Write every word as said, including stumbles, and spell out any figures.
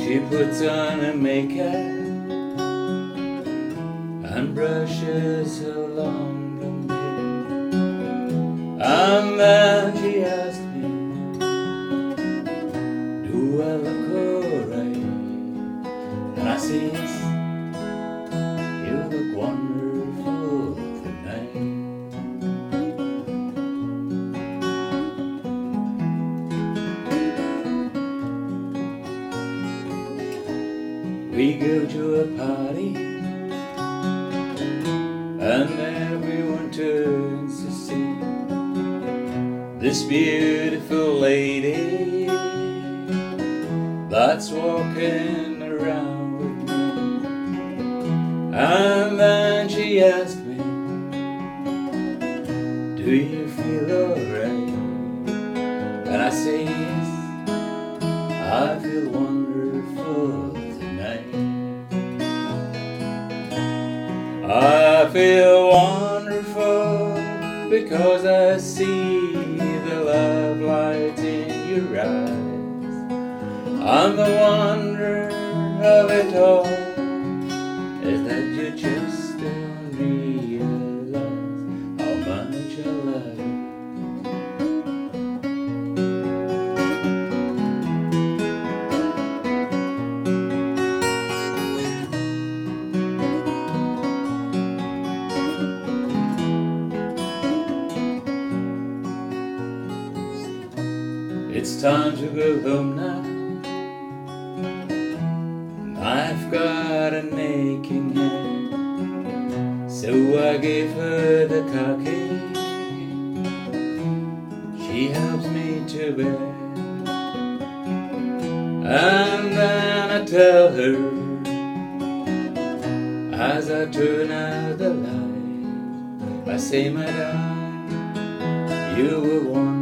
She puts on her makeup and brushes her long blonde hair, and then she asked me, do I look alright? And I says, you look wonderful tonight. We go to a party and everyone turns to see this beautiful lady that's walking around with me. And then she asked me, do you feel alright? And I say, yes, I feel wonderful tonight. I feel wonderful because I see the love light in your eyes. And the wonder of it all is that you just don't realize how much I love you. It's time to go home now. I've got an aching head, so I gave her the car key. She helps me to bed, and then I tell her, as I turn out the light, I say, my darling, you were one